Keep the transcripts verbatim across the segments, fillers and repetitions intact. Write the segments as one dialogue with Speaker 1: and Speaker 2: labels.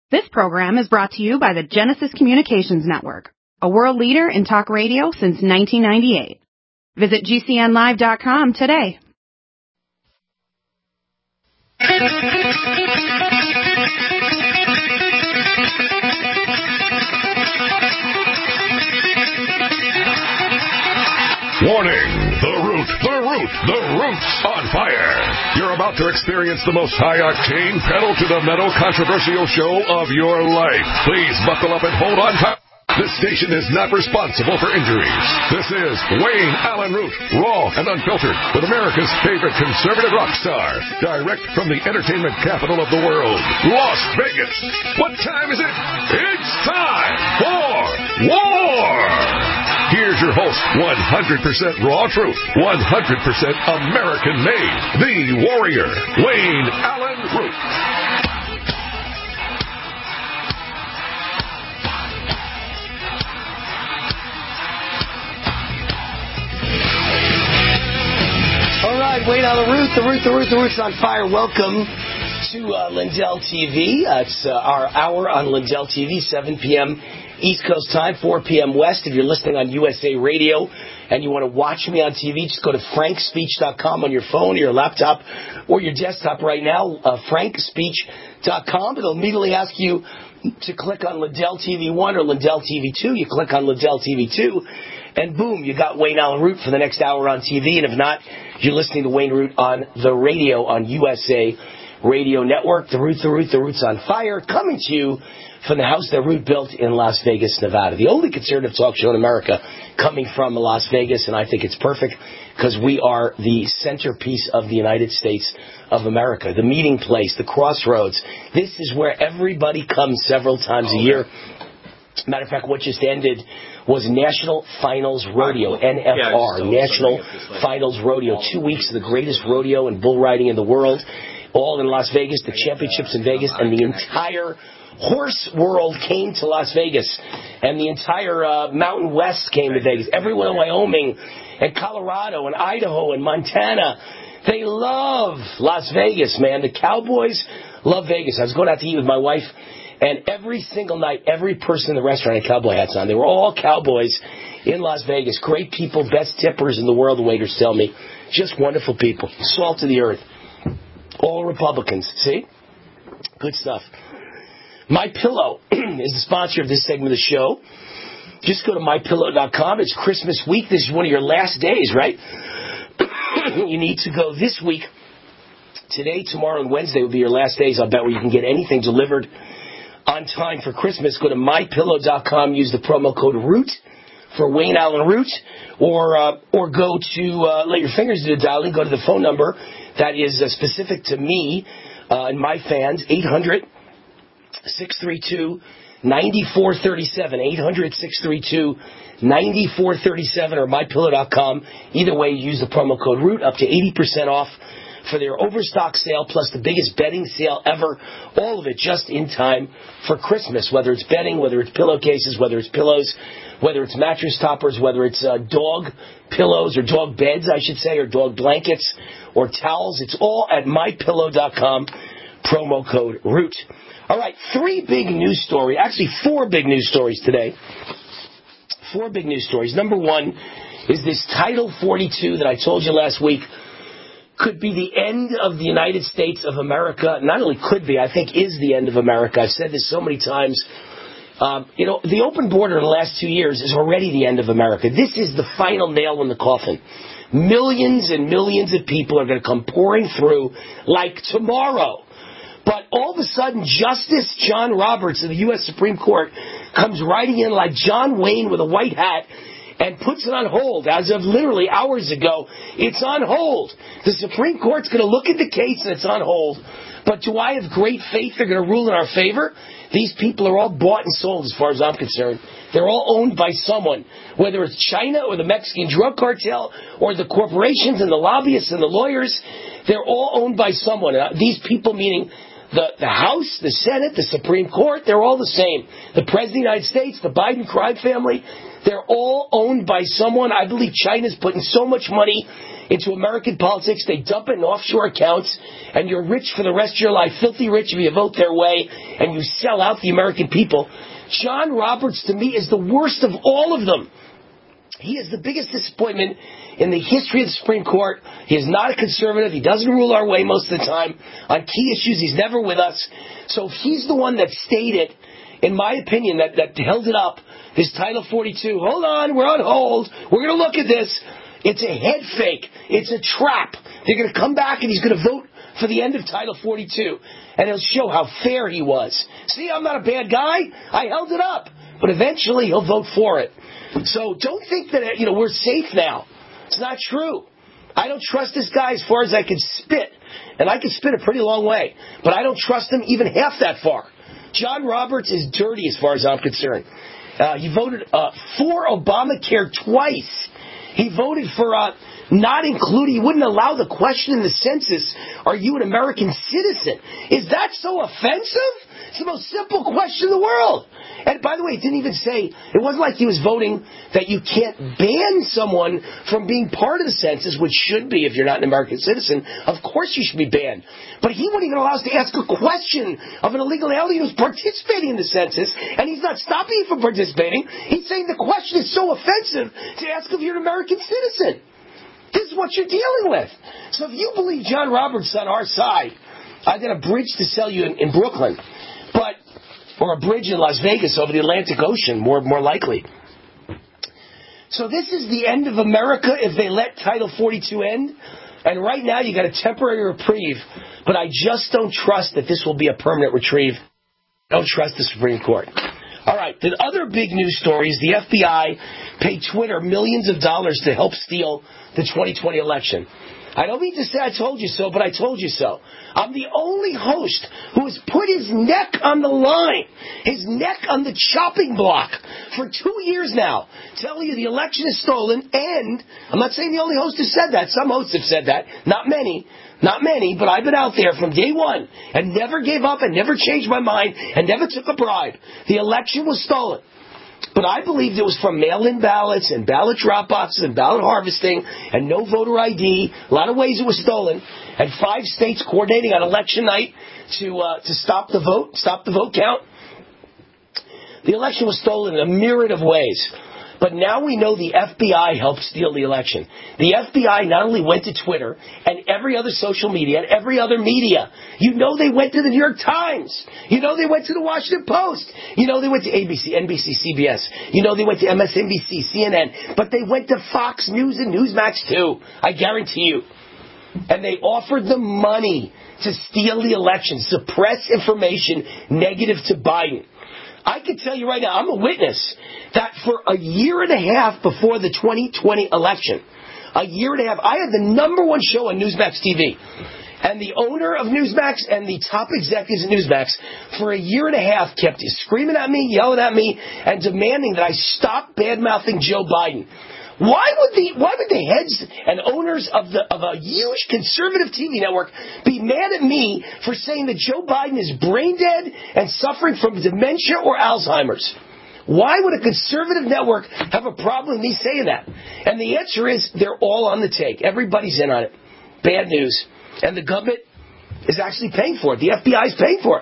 Speaker 1: This program is brought to you by the Genesis Communications Network, a world leader in talk radio since nineteen ninety-eight. Visit G C N live dot com today.
Speaker 2: Warning! The Root, the Root, the Root's on fire! You're about to experience the most high-octane, pedal-to-the-metal controversial show of your life. Please buckle up and hold on tight. This station is not responsible for injuries. This is Wayne Allen Root, raw and unfiltered, with America's favorite conservative rock star. Direct from the entertainment capital of the world, Las Vegas. What time is it? It's time for war! Here's your host, one hundred percent raw truth, one hundred percent American-made, the warrior, Wayne Allen Root.
Speaker 3: All right, Wayne Allen Root, the Root, the Root, the Root's on fire. Welcome to uh, Lindell T V. Uh, it's uh, our hour on Lindell T V, seven p.m. East Coast time, four p.m. West. If you're listening on U S A Radio and you want to watch me on T V, just go to frank speech dot com on your phone or your laptop or your desktop right now, uh, frank speech dot com. It'll immediately ask you to click on Lindell T V one or Lindell T V two. You click on Lindell T V two, and boom, you got Wayne Allen Root for the next hour on T V. And if not, you're listening to Wayne Root on the radio on U S A Radio Network. The Root, the Root, the Root's on fire, coming to you from the house that Root built in Las Vegas, Nevada. The only conservative talk show in America coming from Las Vegas, and I think it's perfect because we are the centerpiece of the United States of America, the meeting place, the crossroads. This is where everybody comes several times a year. Matter of fact, what just ended was National Finals Rodeo, N F R, National Finals Rodeo. Two weeks of the greatest rodeo and bull riding in the world, all in Las Vegas, the championships in Vegas, and the entire horse world came to Las Vegas, and the entire uh, Mountain West came to Vegas. Everyone in Wyoming and Colorado and Idaho and Montana, they love Las Vegas, man. The Cowboys love Vegas. I was going out to eat with my wife, and every single night, every person in the restaurant had cowboy hats on. They were all cowboys in Las Vegas. Great people, best tippers in the world, the waiters tell me. Just wonderful people. Salt of the earth. All Republicans. See? Good stuff. My Pillow is the sponsor of this segment of the show. Just go to my pillow dot com. It's Christmas week. This is one of your last days, right? You need to go this week. Today, tomorrow, and Wednesday will be your last days, I'll bet, where you can get anything delivered on time for Christmas. Go to my pillow dot com. Use the promo code ROOT for Wayne Allen Root. Or, uh, or go to, uh, let your fingers do the dialing. Go to the phone number that is uh, specific to me uh, and my fans, eight hundred, six three two, nine four three seven, eight hundred, six three two, nine four three seven, or my pillow dot com. Either way, use the promo code ROOT, up to eighty percent off for their overstock sale, plus the biggest bedding sale ever. All of it just in time for Christmas, whether it's bedding, whether it's pillowcases, whether it's pillows, whether it's mattress toppers, whether it's uh, dog pillows or dog beds, I should say, or dog blankets or towels. It's all at my pillow dot com, promo code ROOT. All right, three big news stories, actually four big news stories today. Four big news stories. Number one is this Title forty-two that I told you last week could be the end of the United States of America. Not only could be, I think is the end of America. I've said this so many times. Um, you know, the open border in the last two years is already the end of America. This is the final nail in the coffin. Millions and millions of people are going to come pouring through like tomorrow. But all of a sudden, Justice John Roberts of the U S Supreme Court comes riding in like John Wayne with a white hat and puts it on hold. As of literally hours ago, it's on hold. The Supreme Court's going to look at the case and it's on hold. But do I have great faith they're going to rule in our favor? These people are all bought and sold as far as I'm concerned. They're all owned by someone, whether it's China or the Mexican drug cartel or the corporations and the lobbyists and the lawyers. They're all owned by someone. Uh, these people, meaning the, the House, the Senate, the Supreme Court, they're all the same. The President of the United States, the Biden crime family, they're all owned by someone. I believe China's putting so much money into American politics. They dump it in offshore accounts, and you're rich for the rest of your life, filthy rich if you vote their way, and you sell out the American people. John Roberts, to me, is the worst of all of them. He is the biggest disappointment in the history of the Supreme Court. He is not a conservative. He doesn't rule our way most of the time. On key issues, he's never with us. So if he's the one that stated, in my opinion, that, that held it up, this Title forty-two, hold on, we're on hold, we're going to look at this. It's a head fake. It's a trap. They're going to come back and he's going to vote for the end of Title forty-two. And it'll show how fair he was. See, I'm not a bad guy. I held it up. But eventually he'll vote for it. So don't think that, you know, we're safe now. It's not true. I don't trust this guy as far as I can spit. And I can spit a pretty long way. But I don't trust him even half that far. John Roberts is dirty as far as I'm concerned. Uh, he voted uh, for Obamacare twice. He voted for uh, not including, he wouldn't allow the question in the census, are you an American citizen? Is that so offensive? It's the most simple question in the world. And by the way, it didn't even say, it wasn't like he was voting that you can't ban someone from being part of the census, which should be if you're not an American citizen. Of course you should be banned. But he wouldn't even allow us to ask a question of an illegal alien who's participating in the census, and he's not stopping you from participating. He's saying the question is so offensive to ask if you're an American citizen. This is what you're dealing with. So if you believe John Roberts on our side, I got a bridge to sell you in, in Brooklyn. But or a bridge in Las Vegas over the Atlantic Ocean, more more likely. So this is the end of America if they let Title forty-two end. And right now you got a temporary reprieve, but I just don't trust that this will be a permanent reprieve. I don't trust the Supreme Court. All right, the other big news story is the F B I paid Twitter millions of dollars to help steal the twenty twenty election. I don't mean to say I told you so, but I told you so. I'm the only host who has put his neck on the line, his neck on the chopping block for two years now, telling you the election is stolen, and I'm not saying the only host who said that. Some hosts have said that. Not many. Not many, but I've been out there from day one and never gave up and never changed my mind and never took a bribe. The election was stolen. But I believed it was from mail-in ballots and ballot drop boxes and ballot harvesting and no voter I D. A lot of ways it was stolen. And five states coordinating on election night to uh, to stop the vote, stop the vote count. The election was stolen in a myriad of ways. But now we know the F B I helped steal the election. The F B I not only went to Twitter and every other social media and every other media. You know they went to the New York Times. You know they went to the Washington Post. You know they went to A B C, N B C, C B S. You know they went to M S N B C, C N N. But they went to Fox News and Newsmax too. I guarantee you. And they offered them money to steal the election, suppress information negative to Biden. I can tell you right now, I'm a witness, that for a year and a half before the twenty twenty election, a year and a half, I had the number one show on Newsmax T V. And the owner of Newsmax and the top executives at Newsmax for a year and a half kept screaming at me, yelling at me, and demanding that I stop bad-mouthing Joe Biden. Why would the why would the heads and owners of the of a huge conservative T V network be mad at me for saying that Joe Biden is brain dead and suffering from dementia or Alzheimer's? Why would a conservative network have a problem with me saying that? And the answer is they're all on the take. Everybody's in on it. Bad news. And the government is actually paying for it. The F B I is paying for it.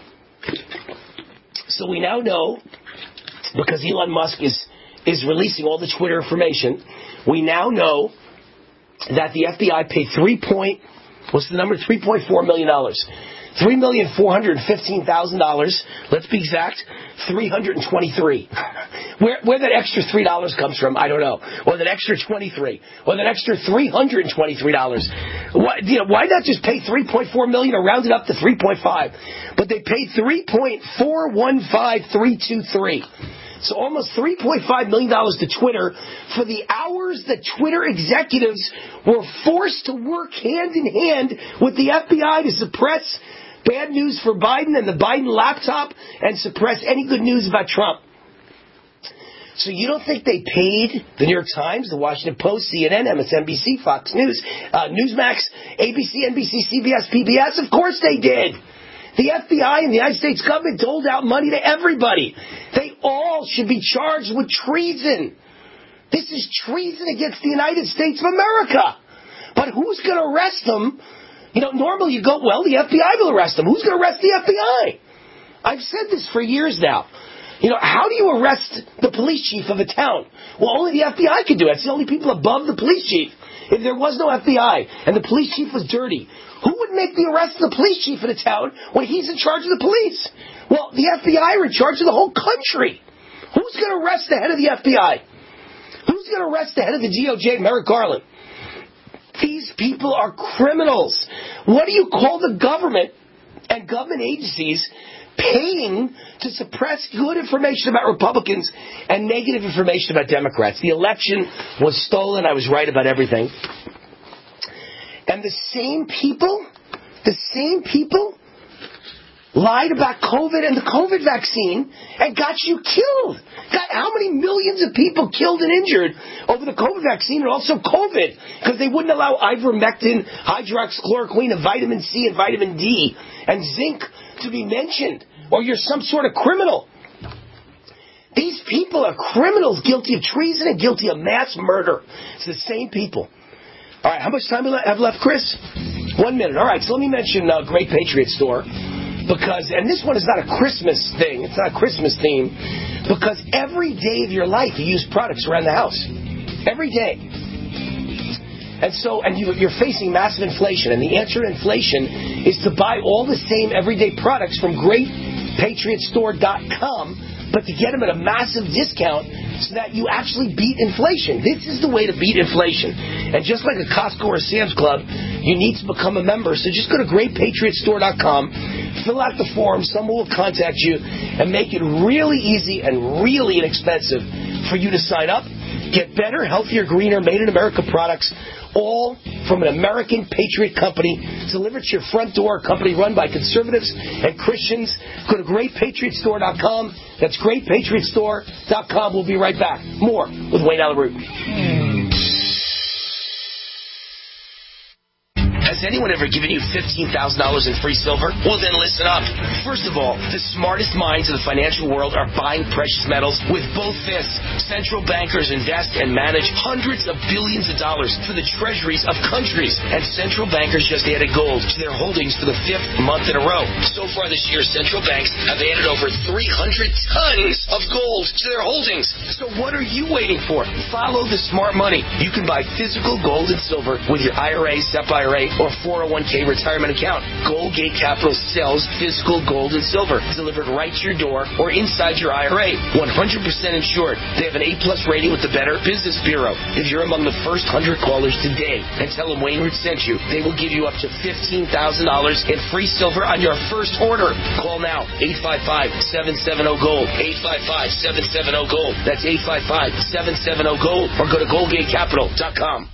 Speaker 3: So we now know, because Elon Musk is is releasing all the Twitter information, we now know that the F B I paid three point, what's the number? three point four million dollars. three million four hundred fifteen thousand dollars, let's be exact, three hundred twenty-three. Where, where that extra three dollars comes from, I don't know. Or that extra twenty-three. Or that extra three hundred twenty-three dollars. Why, you know, why not just pay three point four million dollars or round it up to three point five? But they paid three point four one five three two three. So almost three point five million dollars to Twitter for the hours that Twitter executives were forced to work hand in hand with the F B I to suppress bad news for Biden and the Biden laptop and suppress any good news about Trump. So you don't think they paid the New York Times, the Washington Post, C N N, M S N B C, Fox News, uh, Newsmax, A B C, N B C, C B S, P B S? Of course they did. The F B I and the United States government doled out money to everybody. They all should be charged with treason. This is treason against the United States of America. But who's going to arrest them? You know, normally you go, well, the F B I will arrest them. Who's going to arrest the F B I? I've said this for years now. You know, how do you arrest the police chief of a town? Well, only the F B I can do it. It's the only people above the police chief. If there was no F B I and the police chief was dirty, who would make the arrest of the police chief in a town when he's in charge of the police? Well, the F B I are in charge of the whole country. Who's going to arrest the head of the F B I? Who's going to arrest the head of the D O J, Merrick Garland? These people are criminals. What do you call the government and government agencies paying to suppress good information about Republicans and negative information about Democrats? The election was stolen. I was right about everything. And the same people, the same people lied about COVID and the COVID vaccine and got you killed. Got how many millions of people killed and injured over the COVID vaccine and also COVID because they wouldn't allow ivermectin, hydroxychloroquine, and vitamin C and vitamin D and zinc to be mentioned, or you're some sort of criminal. These people are criminals guilty of treason and guilty of mass murder. It's the same people. All right, how much time do I have left, Chris? One minute. All right, so let me mention uh, Great Patriot Store. Because, and this one is not a Christmas thing, it's not a Christmas theme, because every day of your life you use products around the house. Every day. And so, and you, you're facing massive inflation, and the answer to inflation is to buy all the same everyday products from great patriot store dot com, but to get them at a massive discount so that you actually beat inflation. This is the way to beat inflation. And just like a Costco or Sam's Club, you need to become a member. So just go to great patriot store dot com, fill out the form, someone will contact you, and make it really easy and really inexpensive for you to sign up. Get better, healthier, greener, made in America products, all from an American patriot company, delivered to your front door, a company run by conservatives and Christians. Go to great patriot store dot com. That's great patriot store dot com. We'll be right back. More with Wayne Allyn Root. Has anyone ever given you fifteen thousand dollars in free silver? Well, then listen up. First of all, the smartest minds of the financial world are buying precious metals with both fists. Central bankers invest and manage hundreds of billions of dollars for the treasuries of countries. And central bankers just added gold to their holdings for the fifth month in a row. So far this year, central banks have added over three hundred tons of gold to their holdings. So what are you waiting for? Follow the smart money. You can buy physical gold and silver with your I R A, S E P I R A, or four oh one k retirement account. Goldgate Capital sells physical gold and silver delivered right to your door or inside your I R A. one hundred percent insured. They have an A plus rating with the Better Business Bureau. If you're among the first one hundred callers today and tell them Wayne Root sent you, they will give you up to fifteen thousand dollars in free silver on your first order. Call now, eight five five, seven seven zero, GOLD, eight five five, seven seven zero, GOLD. That's eight five five, seven seven zero, GOLD, or go to goldgate capital dot com.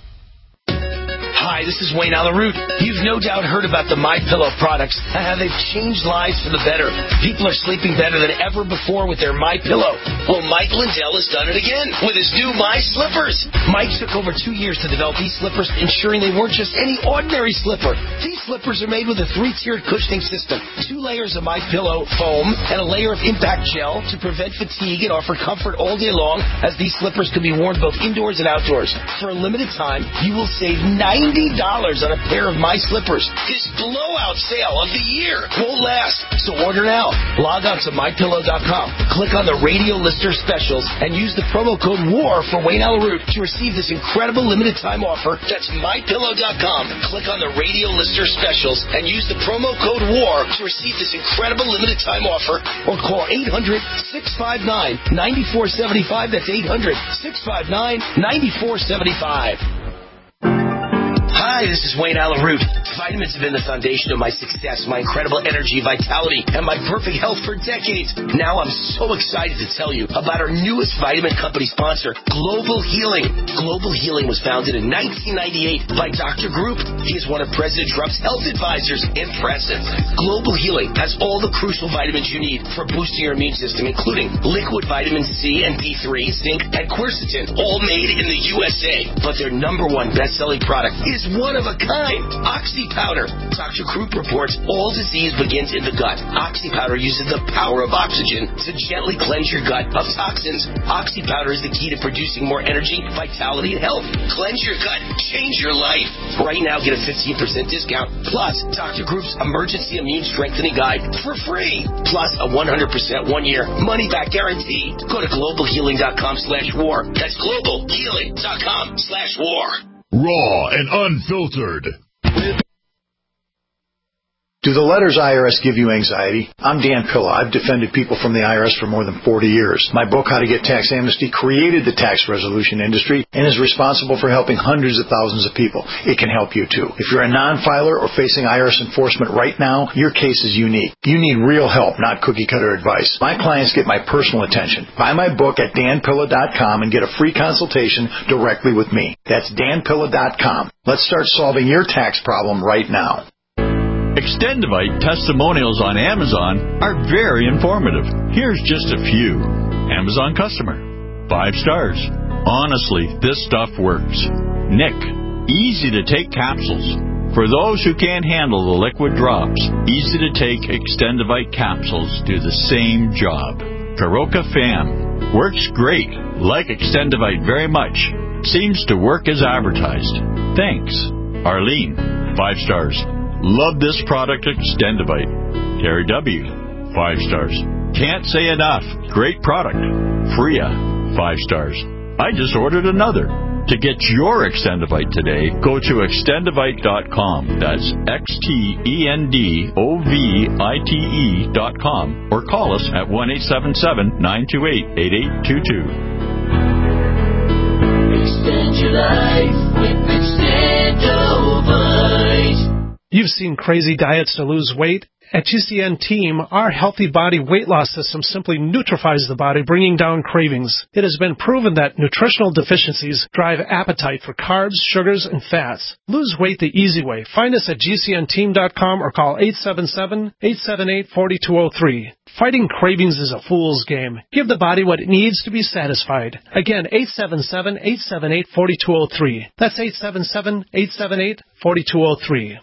Speaker 3: Hi, this is Wayne Allyn Root. You've no doubt heard about the MyPillow products and how they've changed lives for the better. People are sleeping better than ever before with their MyPillow. Well, Mike Lindell has done it again with his new My Slippers. Mike took over two years to develop these slippers, ensuring they weren't just any ordinary slipper. These slippers are made with a three-tiered cushioning system, two layers of MyPillow foam, and a layer of impact gel to prevent fatigue and offer comfort all day long, as these slippers can be worn both indoors and outdoors. For a limited time, you will save ninety dollars on a pair of My Slippers. This blowout sale of the year won't last, so order now. Log on to my pillow dot com, click on the radio listener specials, and use the promo code WAR for Wayne Allyn Root to receive this incredible limited time offer. That's my pillow dot com. Click on the radio listener specials and use the promo code WAR to receive this incredible limited time offer, or call eight hundred, six five nine, nine four seven five. That's eight hundred, six five nine, nine four seven five. Hi, this is Wayne Allyn Root. Vitamins have been the foundation of my success, my incredible energy, vitality, and my perfect health for decades. Now I'm so excited to tell you about our newest vitamin company sponsor, Global Healing. Global Healing was founded in nineteen ninety-eight by Doctor Group. He is one of President Trump's health advisors. Impressive. Global Healing has all the crucial vitamins you need for boosting your immune system, including liquid vitamin C and D three, zinc, and quercetin, all made in the U S A. But their number one best-selling product is one of a kind, Oxy Powder. Doctor Croup reports all disease begins in the gut. Oxy Powder uses the power of oxygen to gently cleanse your gut of toxins. Oxy Powder is the key to producing more energy, vitality, and health. Cleanse your gut. Change your life. Right now, get a fifteen percent discount. Plus, Doctor Group's Emergency Immune Strengthening Guide for free. Plus, a one hundred percent one-year money-back guarantee. Go to global healing dot com slash war. That's global healing dot com slash war.
Speaker 2: Raw and unfiltered.
Speaker 4: Do the letters I R S give you anxiety? I'm Dan Pilla. I've defended people from the I R S for more than forty years. My book, How to Get Tax Amnesty, created the tax resolution industry and is responsible for helping hundreds of thousands of people. It can help you, too. If you're a non-filer or facing I R S enforcement right now, your case is unique. You need real help, not cookie-cutter advice. My clients get my personal attention. Buy my book at dan pilla dot com and get a free consultation directly with me. That's dan pilla dot com. Let's start solving your tax problem right now.
Speaker 5: Extendivite testimonials on Amazon are very informative. Here's just a few. Amazon customer. Five stars. Honestly, this stuff works. Nick. Easy to take capsules. For those who can't handle the liquid drops, easy to take Extendivite capsules do the same job. Karoka Fam. Works great. Like Extendivite very much. Seems to work as advertised. Thanks. Arlene. Five stars. Love this product, Extendivite. Terry W. Five stars. Can't say enough. Great product. Freya. Five stars. I just ordered another. To get your Extendivite today, go to extendivite dot com. That's X T E N D O V I T E dot com. Or call us at one eight seven seven, nine two eight, eight eight two two.
Speaker 6: Extend your life with Extendivite.
Speaker 7: You've seen crazy diets to lose weight. At G C N Team, our healthy body weight loss system simply neutralizes the body, bringing down cravings. It has been proven that nutritional deficiencies drive appetite for carbs, sugars, and fats. Lose weight the easy way. Find us at G C N team dot com or call eight seven seven, eight seven eight, four two zero three. Fighting cravings is a fool's game. Give the body what it needs to be satisfied. Again, eight seven seven, eight seven eight, four two zero three. That's eight seven seven, eight seven eight, four two zero three.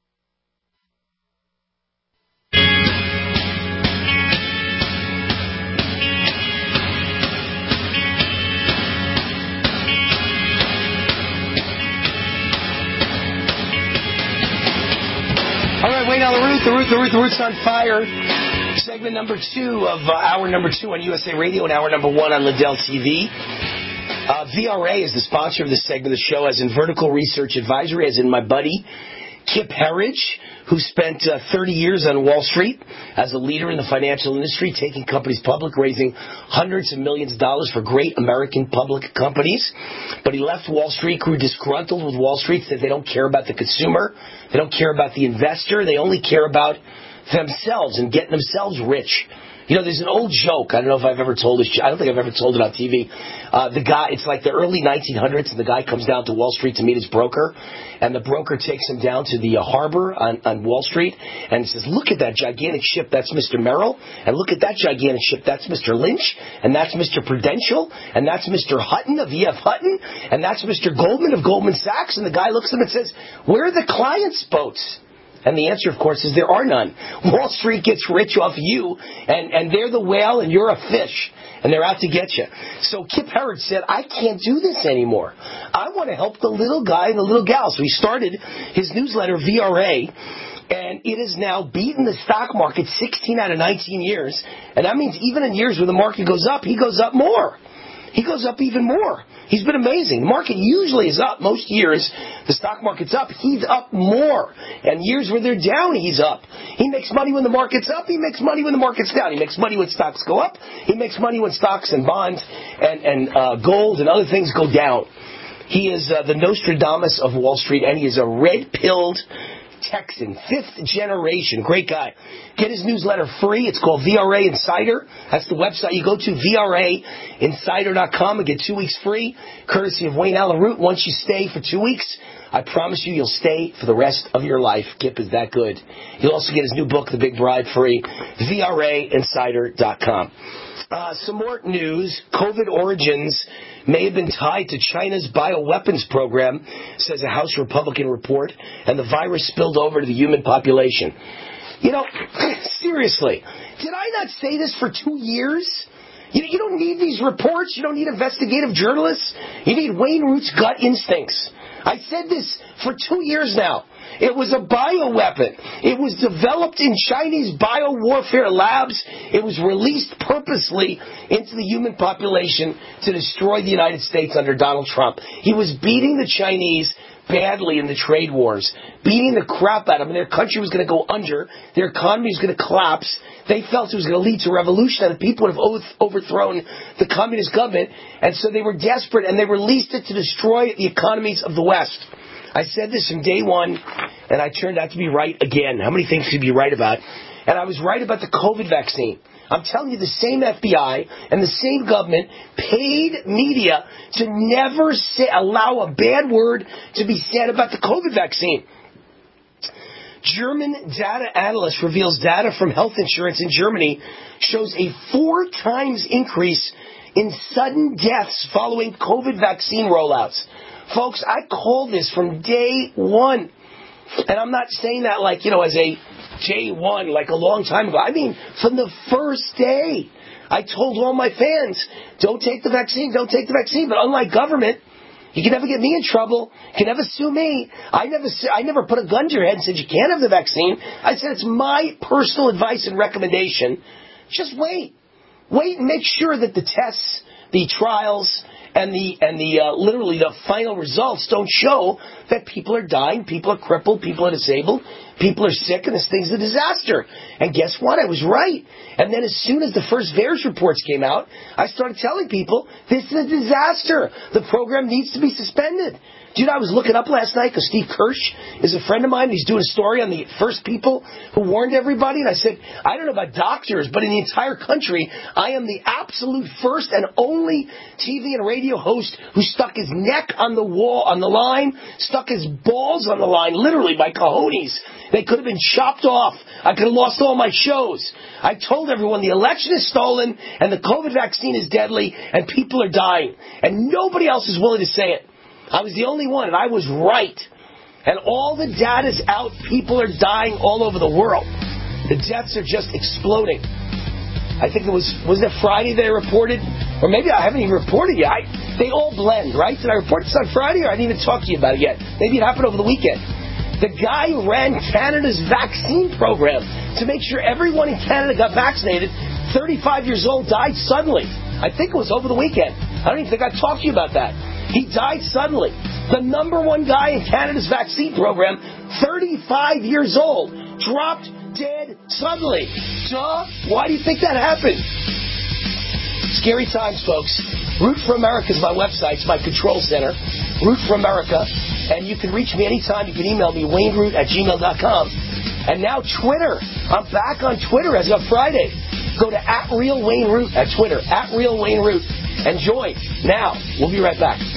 Speaker 3: All right, Wayne on the Root, the Root, the Root, the Root's on fire. Segment number two of uh, hour number two on U S A Radio and hour number one on Lindell T V. Uh, V R A is the sponsor of this segment of the show, as in Vertical Research Advisory, as in my buddy Kip Herridge, who spent uh, thirty years on Wall Street as a leader in the financial industry, taking companies public, raising hundreds of millions of dollars for great American public companies. But he left Wall Street, grew disgruntled with Wall Street, said they don't care about the consumer, they don't care about the investor, they only care about themselves and getting themselves rich. You know, there's an old joke. I don't know if I've ever told this. I don't think I've ever told it on T V. Uh, the guy, it's like the early nineteen hundreds, and the guy comes down to Wall Street to meet his broker, and the broker takes him down to the uh, harbor on, on Wall Street, and says, "Look at that gigantic ship. That's Mister Merrill, and look at that gigantic ship. That's Mister Lynch, and that's Mister Prudential, and that's Mister Hutton of E F Hutton, and that's Mister Goldman of Goldman Sachs." And the guy looks at him and says, "Where are the clients' boats?" And the answer, of course, is there are none. Wall Street gets rich off you, and, and they're the whale, and you're a fish, and they're out to get you. So Kip Herridge said, I can't do this anymore. I want to help the little guy and the little gal. So he started his newsletter, V R A, and it has now beaten the stock market sixteen out of nineteen years. And that means even in years when the market goes up, he goes up more. He goes up even more. He's been amazing. The market usually is up. Most years, the stock market's up. He's up more. And years where they're down, he's up. He makes money when the market's up. He makes money when the market's down. He makes money when stocks go up. He makes money when stocks and bonds and, and uh, gold and other things go down. He is uh, the Nostradamus of Wall Street, and he is a red-pilled Texan, fifth generation. Great guy. Get his newsletter free. It's called V R A Insider. That's the website you go to, V R A insider dot com, and get two weeks free, courtesy of Wayne Allen Root. Once you stay for two weeks, I promise you you'll stay for the rest of your life. Kip is that good. You'll also get his new book, The Big Bribe, free, V R A insider dot com. Uh, some more news. COVID origins may have been tied to China's bioweapons program, says a House Republican report, and the virus spilled over to the human population. You know, seriously, did I not say this for two years? You, you don't need these reports. You don't need investigative journalists. You need Wayne Root's gut instincts. I said this for two years now. It was a bioweapon. It was developed in Chinese biowarfare labs. It was released purposely into the human population to destroy the United States under Donald Trump. He was beating the Chinese badly in the trade wars, beating the crap out of them. Their country was going to go under. Their economy was going to collapse. They felt it was going to lead to revolution, and the people would have overthrown the communist government, and so they were desperate, and they released it to destroy the economies of the West. I said this from day one, and I turned out to be right again. How many things could you be right about? And I was right about the COVID vaccine. I'm telling you, the same F B I and the same government paid media to never say, allow a bad word to be said about the COVID vaccine. German data analyst reveals data from health insurance in Germany shows a four times increase in sudden deaths following COVID vaccine rollouts. Folks, I called this from day one. And I'm not saying that like, you know, as a J one, like a long time ago. I mean, from the first day, I told all my fans, don't take the vaccine, don't take the vaccine. But unlike government, you can never get me in trouble. You can never sue me. I never I never put a gun to your head and said you can't have the vaccine. I said it's my personal advice and recommendation. Just wait. Wait and make sure that the tests, the trials, and the and the uh, literally the final results don't show that people are dying, people are crippled, people are disabled, people are sick, and this thing's a disaster. And guess what? I was right. And then as soon as the first VAERS reports came out, I started telling people, this is a disaster. The program needs to be suspended. Dude, I was looking up last night because Steve Kirsch is a friend of mine. He's doing a story on the first people who warned everybody. And I said, I don't know about doctors, but in the entire country, I am the absolute first and only T V and radio host who stuck his neck on the wall, on the line, stuck his balls on the line, literally, my cojones. They could have been chopped off. I could have lost all my shows. I told everyone the election is stolen and the COVID vaccine is deadly and people are dying. And nobody else is willing to say it. I was the only one, and I was right. And all the data's out. People are dying all over the world. The deaths are just exploding. I think it was, was it Friday they reported? Or maybe I haven't even reported yet. I, they all blend, right? Did I report this on Friday, or I didn't even talk to you about it yet? Maybe it happened over the weekend. The guy who ran Canada's vaccine program to make sure everyone in Canada got vaccinated, thirty-five years old, died suddenly. I think it was over the weekend. I don't even think I talked to you about that. He died suddenly. The number one guy in Canada's vaccine program, thirty-five years old, dropped dead suddenly. Duh. Why do you think that happened? Scary times, folks. Root for America is my website. It's my control center. Root for America. And you can reach me anytime. You can email me, wayne root at gmail dot com. And now Twitter. I'm back on Twitter as of Friday. Go to at Real Wayne Root at Twitter. At Real Wayne Root. And join. Now, we'll be right back.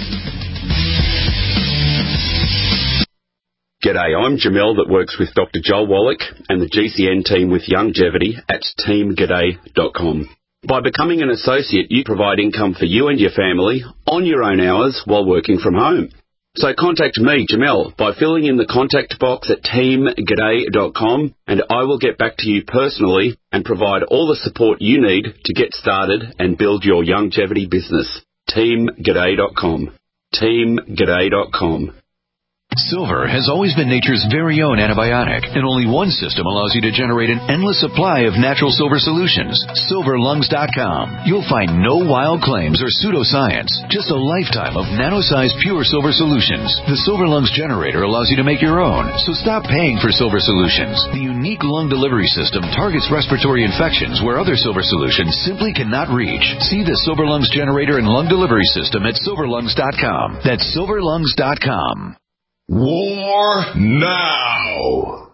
Speaker 8: G'day, I'm Jamel that works with Doctor Joel Wallach and the G C N team with Longevity at team g'day dot com. By becoming an associate, you provide income for you and your family on your own hours while working from home. So contact me, Jamel, by filling in the contact box at team g'day dot com, and I will get back to you personally and provide all the support you need to get started and build your longevity business. team g'day dot com. team g'day dot com.
Speaker 9: Silver has always been nature's very own antibiotic, and only one system allows you to generate an endless supply of natural silver solutions. silver lungs dot com. You'll find no wild claims or pseudoscience, just a lifetime of nano-sized pure silver solutions. The Silver Lungs generator allows you to make your own, so stop paying for silver solutions. The unique lung delivery system targets respiratory infections where other silver solutions simply cannot reach. See the Silver Lungs generator and lung delivery system at silver lungs dot com. That's silver lungs dot com.
Speaker 2: War now.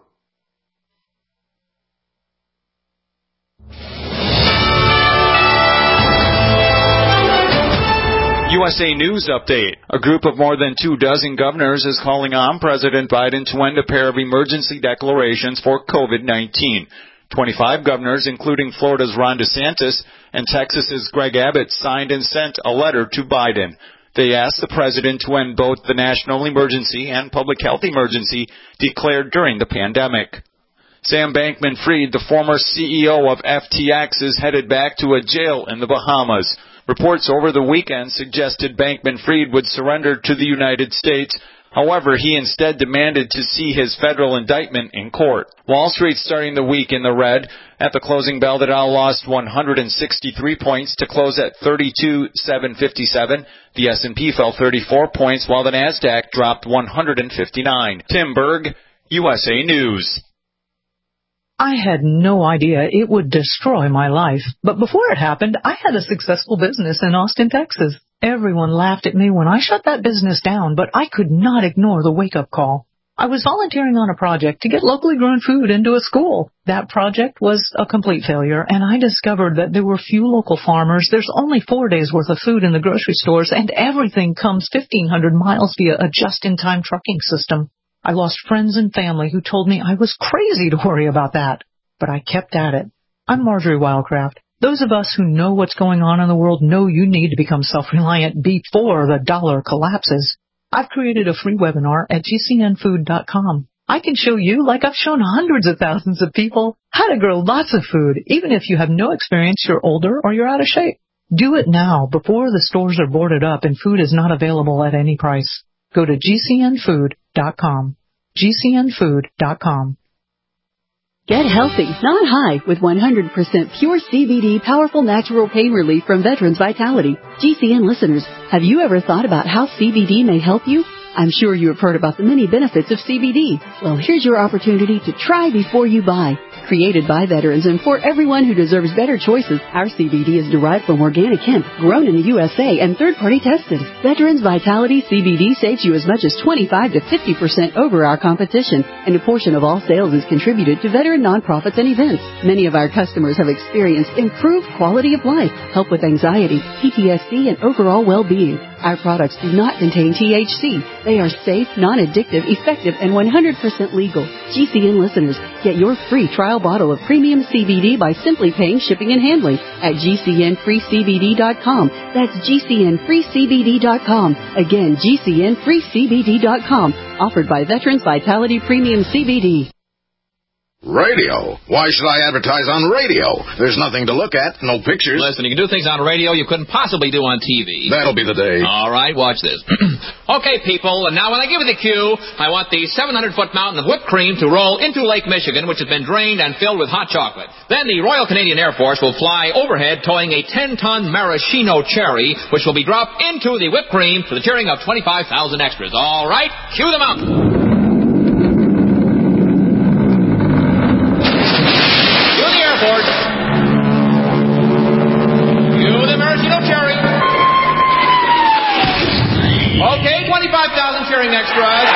Speaker 10: U S A News Update. A group of more than two dozen governors is calling on President Biden to end a pair of emergency declarations for COVID nineteen. twenty-five governors, including Florida's Ron DeSantis and Texas's Greg Abbott, signed and sent a letter to Biden. They asked the president to end both the national emergency and public health emergency declared during the pandemic. Sam Bankman-Fried, the former C E O of F T X, is headed back to a jail in the Bahamas. Reports over the weekend suggested Bankman-Fried would surrender to the United States. However, he instead demanded to see his federal indictment in court. Wall Street starting the week in the red. At the closing bell, the Dow lost one hundred sixty-three points to close at thirty-two thousand seven hundred fifty-seven. The S and P fell thirty-four points, while the Nasdaq dropped one hundred fifty-nine. Tim Berg, U S A News.
Speaker 11: I had no idea it would destroy my life, but before it happened, I had a successful business in Austin, Texas. Everyone laughed at me when I shut that business down, but I could not ignore the wake-up call. I was volunteering on a project to get locally grown food into a school. That project was a complete failure, and I discovered that there were few local farmers. There's only four days' worth of food in the grocery stores, and everything comes fifteen hundred miles via a just-in-time trucking system. I lost friends and family who told me I was crazy to worry about that, but I kept at it. I'm Marjorie Wildcraft. Those of us who know what's going on in the world know you need to become self-reliant before the dollar collapses. I've created a free webinar at G C N food dot com. I can show you, like I've shown hundreds of thousands of people, how to grow lots of food, even if you have no experience, you're older, or you're out of shape. Do it now, before the stores are boarded up and food is not available at any price. Go to G C N food dot com. G C N food dot com.
Speaker 12: Get healthy, not high, with one hundred percent pure C B D powerful natural pain relief from Veterans Vitality. G C N listeners, have you ever thought about how C B D may help you? I'm sure you have heard about the many benefits of C B D. Well, here's your opportunity to try before you buy. Created by veterans and for everyone who deserves better choices, our C B D is derived from organic hemp, grown in the U S A and third-party tested. Veterans Vitality C B D saves you as much as twenty-five to fifty percent over our competition, and a portion of all sales is contributed to veteran nonprofits and events. Many of our customers have experienced improved quality of life, help with anxiety, P T S D, and overall well-being. Our products do not contain T H C. They are safe, non-addictive, effective, and one hundred percent legal. G C N listeners, get your free trial bottle of premium C B D by simply paying shipping and handling at G C N free C B D dot com. That's G C N free C B D dot com. Again, G C N free C B D dot com. Offered by Veterans Vitality Premium C B D.
Speaker 13: Radio? Why should I advertise on radio? There's nothing to look at, no pictures.
Speaker 14: Listen, you can do things on radio you couldn't possibly do on T V.
Speaker 13: That'll be the day.
Speaker 14: All right, watch this. Okay, people, and now when I give you the cue, I want the seven hundred foot mountain of whipped cream to roll into Lake Michigan, which has been drained and filled with hot chocolate. Then the Royal Canadian Air Force will fly overhead towing a ten ton maraschino cherry, which will be dropped into the whipped cream to the cheering of twenty-five thousand extras. All right, cue the mountain. Okay, twenty-five thousand cheering extras.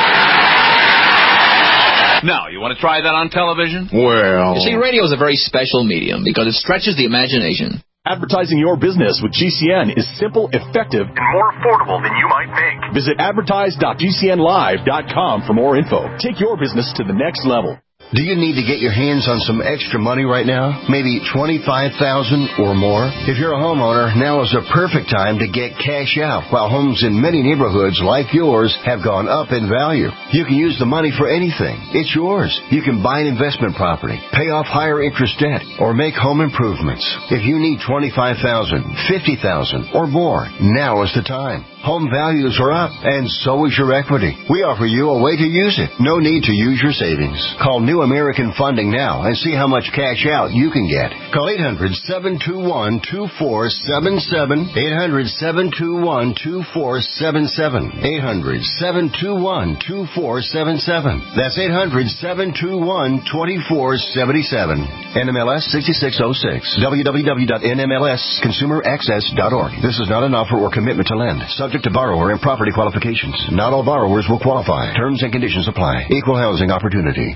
Speaker 14: Now, you want to try that on television?
Speaker 13: Well...
Speaker 14: You see, radio is a very special medium because it stretches the imagination.
Speaker 15: Advertising your business with G C N is simple, effective, and more affordable than you might think. Visit advertise dot G C N live dot com for more info. Take your business to the next level.
Speaker 16: Do you need to get your hands on some extra money right now? Maybe twenty-five thousand dollars or more? If you're a homeowner, now is a perfect time to get cash out while homes in many neighborhoods like yours have gone up in value. You can use the money for anything. It's yours. You can buy an investment property, pay off higher interest debt, or make home improvements. If you need twenty-five thousand dollars, fifty thousand dollars, or more, now is the time. Home values are up, and so is your equity. We offer you a way to use it. No need to use your savings. Call New American Funding now and see how much cash out you can get. Call eight hundred, seven two one, two four seven seven, eight hundred, seven two one, two four seven seven, eight hundred, seven two one, two four seven seven. That's eight hundred, seven two one, two four seven seven. N M L S sixty-six oh six. w w w dot n m l s consumer access dot org. This is not an offer or commitment to lend. Subject to borrower and property qualifications. Not all borrowers will qualify. Terms and conditions apply. Equal housing opportunity.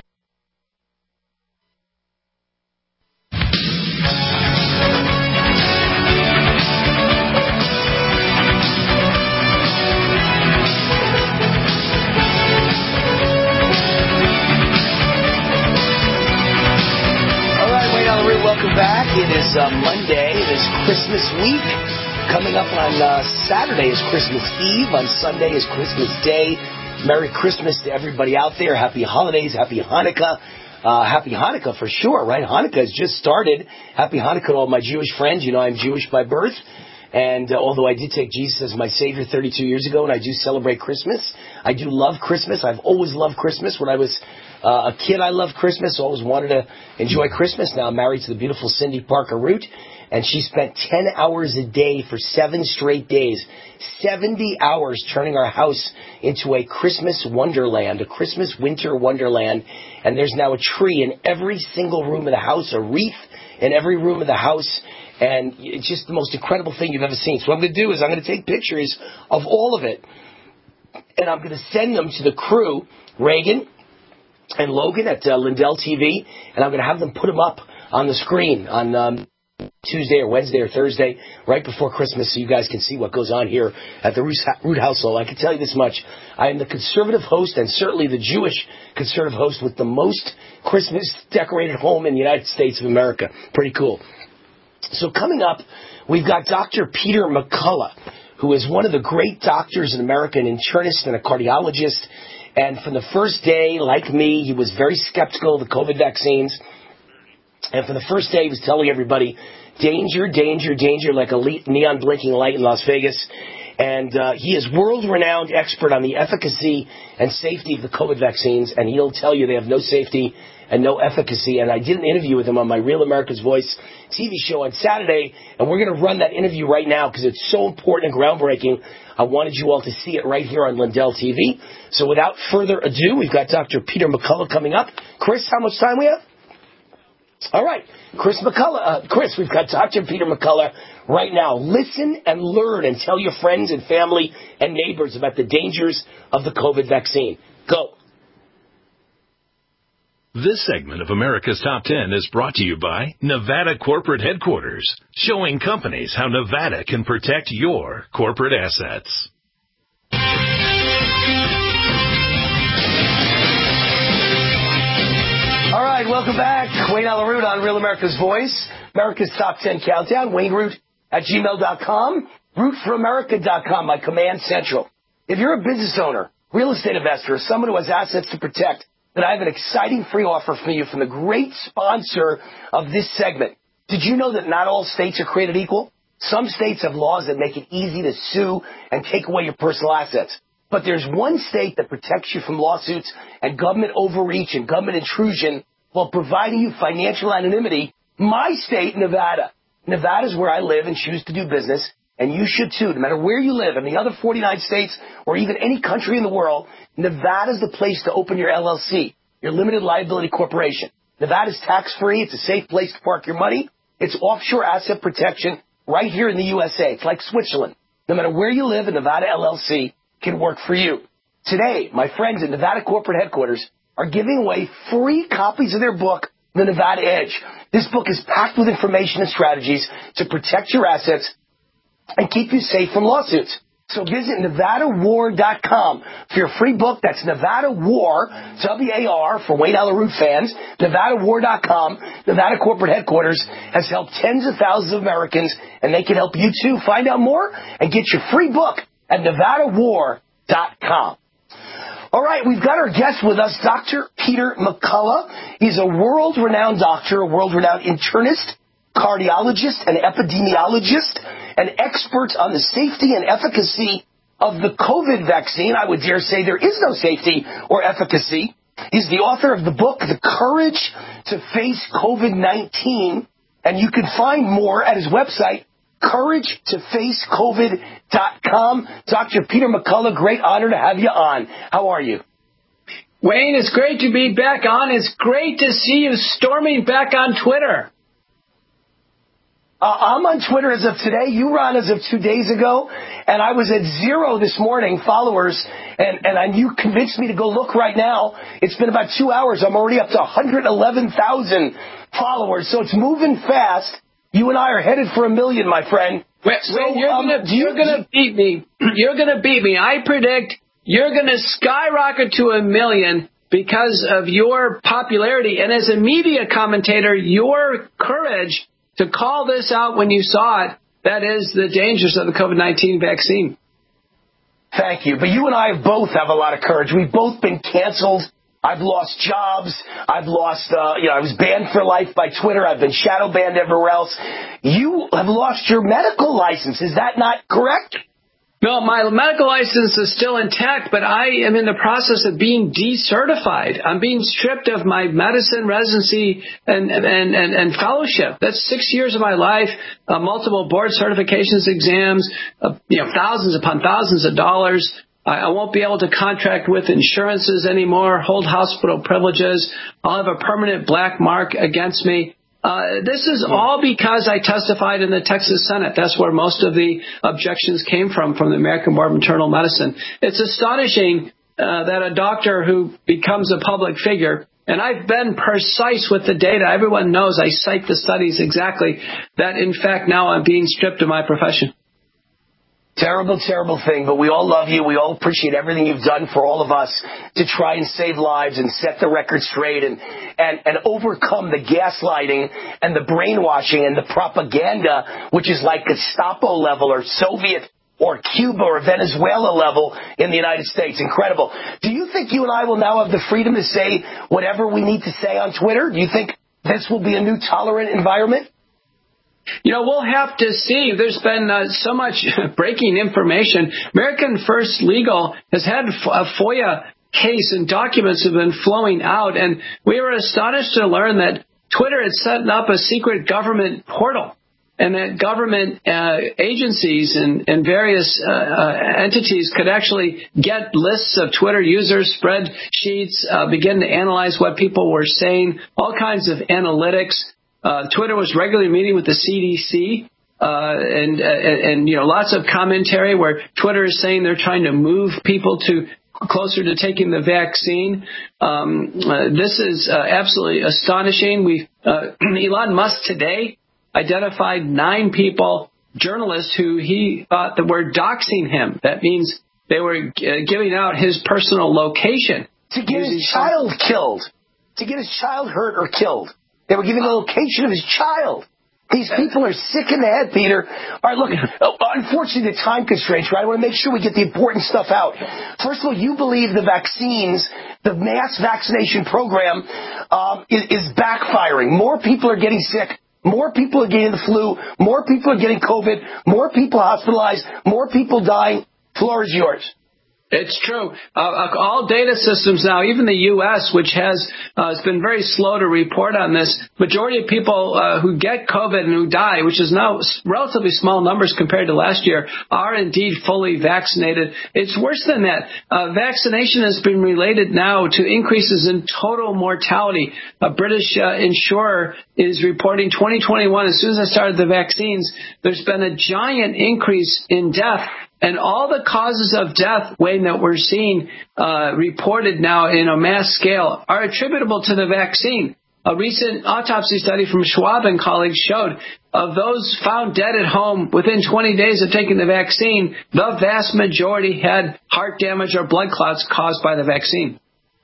Speaker 3: uh, Monday. It is Christmas week. Coming up on uh, Saturday is Christmas Eve. On Sunday is Christmas Day. Merry Christmas to everybody out there. Happy holidays. Happy Hanukkah. Uh, happy Hanukkah for sure, right? Hanukkah has just started. Happy Hanukkah to all my Jewish friends. You know, I'm Jewish by birth. And uh, although I did take Jesus as my Savior thirty-two years ago, and I do celebrate Christmas, I do love Christmas. I've always loved Christmas. When I was uh, a kid, I loved Christmas. Always wanted to enjoy Christmas. Now I'm married to the beautiful Cindy Parker Root, and she spent ten hours a day for seven straight days, seventy hours turning our house into a Christmas wonderland, a Christmas winter wonderland. And there's now a tree in every single room of the house, a wreath in every room of the house. And it's just the most incredible thing you've ever seen. So what I'm going to do is I'm going to take pictures of all of it, and I'm going to send them to the crew, Reagan and Logan at uh, Lindell T V, and I'm going to have them put them up on the screen on um, Tuesday or Wednesday or Thursday, right before Christmas, so you guys can see what goes on here at the Root household. I can tell you this much. I am the conservative host, and certainly the Jewish conservative host, with the most Christmas-decorated home in the United States of America. Pretty cool. So coming up, we've got Doctor Peter McCullough, who is one of the great doctors in America, an internist and a cardiologist. And from the first day, like me, he was very skeptical of the COVID vaccines. And from the first day, he was telling everybody, danger, danger, danger, like a neon blinking light in Las Vegas. And uh, he is world-renowned expert on the efficacy and safety of the COVID vaccines, and he'll tell you they have no safety and no efficacy. And I did an interview with him on my Real America's Voice T V show on Saturday, and we're going to run that interview right now because it's so important and groundbreaking. I wanted you all to see it right here on Lindell T V. So without further ado, we've got Doctor Peter McCullough coming up. Chris, how much time we have? All right, Chris McCullough. Uh, Chris, we've got Doctor Peter McCullough right now. Listen and learn and tell your friends and family and neighbors about the dangers of the COVID vaccine. Go.
Speaker 17: This segment of America's Top ten is brought to you by Nevada Corporate Headquarters, showing companies how Nevada can protect your corporate assets.
Speaker 3: All right, welcome back. Wayne Allyn Root on Real America's Voice, America's Top ten Countdown. Wayne Root at gmail dot com, root for america dot com, my command central. If you're a business owner, real estate investor, or someone who has assets to protect, then I have an exciting free offer for you from the great sponsor of this segment. Did you know that not all states are created equal? Some states have laws that make it easy to sue and take away your personal assets. But there's one state that protects you from lawsuits and government overreach and government intrusion while providing you financial anonymity. My state, Nevada. Nevada is where I live and choose to do business, and you should too. No matter where you live, in the other forty-nine states or even any country in the world, Nevada's the place to open your L L C, your limited liability corporation. Nevada's tax-free. It's a safe place to park your money. It's offshore asset protection right here in the U S A. It's like Switzerland. No matter where you live, a Nevada L L C can work for you. Today, my friends at Nevada Corporate Headquarters are giving away free copies of their book, The Nevada Edge. This book is packed with information and strategies to protect your assets and keep you safe from lawsuits. So visit Nevada War dot com for your free book. That's Nevada War, W A R, for Wayne Allyn Root fans. Nevada War dot com. Nevada Corporate Headquarters has helped tens of thousands of Americans, and they can help you too. Find out more and get your free book at Nevada War dot com. All right, we've got our guest with us, Doctor Peter McCullough. He's a world-renowned doctor, a world-renowned internist, cardiologist, and epidemiologist, an expert on the safety and efficacy of the COVID vaccine. I would dare say there is no safety or efficacy. He's the author of the book, The Courage to Face COVID nineteen, and you can find more at his website, courage to face covid dot com. Doctor Peter McCullough, great honor to have you on. How are you?
Speaker 18: Wayne, it's great to be back on. It's great to see you storming back on Twitter.
Speaker 3: Uh, I'm on Twitter as of today. You were on as of two days ago. And I was at zero this morning, followers. And, and I, you convinced me to go look right now. It's been about two hours. I'm already up to one hundred eleven thousand followers. So it's moving fast. You and I are headed for a million, my friend.
Speaker 18: Wait,
Speaker 3: so,
Speaker 18: wait, you're um, gonna, you're gonna beat me. You're gonna beat me. I predict you're gonna skyrocket to a million because of your popularity. And as a media commentator, your courage to call this out when you saw it, that is the dangers of the COVID nineteen vaccine.
Speaker 3: Thank you. But you and I both have a lot of courage. We've both been canceled. I've lost jobs. I've lost, uh, you know, I was banned for life by Twitter. I've been shadow banned everywhere else. You have lost your medical license. Is that not correct?
Speaker 18: No, my medical license is still intact, but I am in the process of being decertified. I'm being stripped of my medicine residency and and, and, and fellowship. That's six years of my life, uh, multiple board certifications, exams, uh, you know, thousands upon thousands of dollars. I, I won't be able to contract with insurances anymore, hold hospital privileges. I'll have a permanent black mark against me. Uh, this is all because I testified in the Texas Senate. That's where most of the objections came from, from the American Board of Internal Medicine. It's astonishing uh, that a doctor who becomes a public figure, and I've been precise with the data, everyone knows I cite the studies exactly, that in fact now I'm being stripped of my profession.
Speaker 3: Terrible, terrible thing, but we all love you. We all appreciate everything you've done for all of us to try and save lives and set the record straight and, and, and overcome the gaslighting and the brainwashing and the propaganda, which is like Gestapo level or Soviet or Cuba or Venezuela level in the United States. Incredible. Do you think you and I will now have the freedom to say whatever we need to say on Twitter? Do you think this will be a new tolerant environment?
Speaker 18: You know, we'll have to see. There's been uh, so much breaking information. American First Legal has had a FOIA case and documents have been flowing out. And we were astonished to learn that Twitter had set up a secret government portal and that government uh, agencies and, and various uh, uh, entities could actually get lists of Twitter users, spreadsheets, uh, begin to analyze what people were saying, all kinds of analytics. Uh, Twitter was regularly meeting with the C D C, uh, and, uh, and, and, you know, lots of commentary where Twitter is saying they're trying to move people to closer to taking the vaccine. Um, uh, this is uh, absolutely astonishing. We, uh, Elon Musk today identified nine people, journalists, who he thought that were doxing him. That means they were uh, giving out his personal location.
Speaker 3: To get his child killed. To get his child hurt or killed. They were giving the location of his child. These people are sick in the head, Peter. All right, look, unfortunately, the time constraints, right? I want to make sure we get the important stuff out. First of all, you believe the vaccines, the mass vaccination program um, is, is backfiring. More people are getting sick. More people are getting the flu. More people are getting COVID. More people hospitalized. More people dying. Floor is yours.
Speaker 18: It's true. Uh, all data systems now, even the U S, which has uh, has been very slow to report on this, majority of people uh, who get COVID and who die, which is now relatively small numbers compared to last year, are indeed fully vaccinated. It's worse than that. Uh, vaccination has been related now to increases in total mortality. A British uh, insurer is reporting twenty twenty-one, as soon as I started the vaccines, there's been a giant increase in death. And all the causes of death, Wayne, that we're seeing uh, reported now in a mass scale are attributable to the vaccine. A recent autopsy study from Schwab and colleagues showed of those found dead at home within twenty days of taking the vaccine, the vast majority had heart damage or blood clots caused by the vaccine.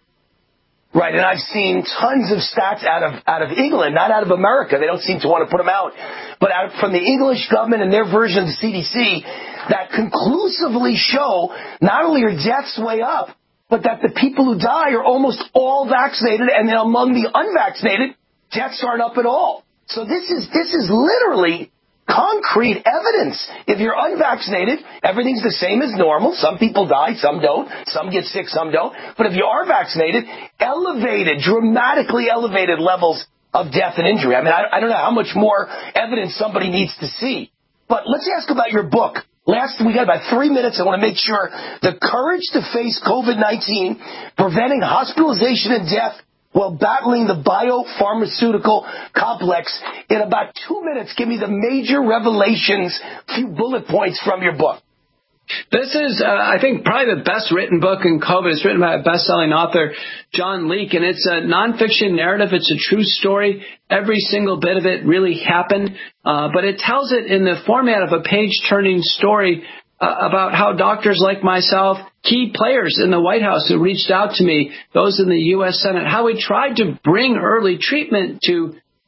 Speaker 3: Right, and I've seen tons of stats out of out of England, not out of America. They don't seem to want to put them out, but out from the English government and their version of the C D C that conclusively show not only are deaths way up, but that the people who die are almost all vaccinated, and then among the unvaccinated, deaths aren't up at all. So this is this is literally concrete evidence. If you're unvaccinated, everything's the same as normal. Some people die, some don't. Some get sick, some don't. But if you are vaccinated, elevated, dramatically elevated levels of death and injury. I mean, I, I don't know how much more evidence somebody needs to see. But let's ask about your book. Last, we got about three minutes. I want to make sure the courage to face COVID nineteen, preventing hospitalization and death while battling the biopharmaceutical complex. In about two minutes, give me the major revelations, few bullet points from your book.
Speaker 18: This is, uh, I think, probably the best written book in COVID. It's written by a best-selling author, John Leake, and it's a nonfiction narrative. It's a true story. Every single bit of it really happened, uh, but it tells it in the format of a page-turning story uh, about how doctors like myself, key players in the White House who reached out to me, those in the U S Senate, how we tried to bring early treatment to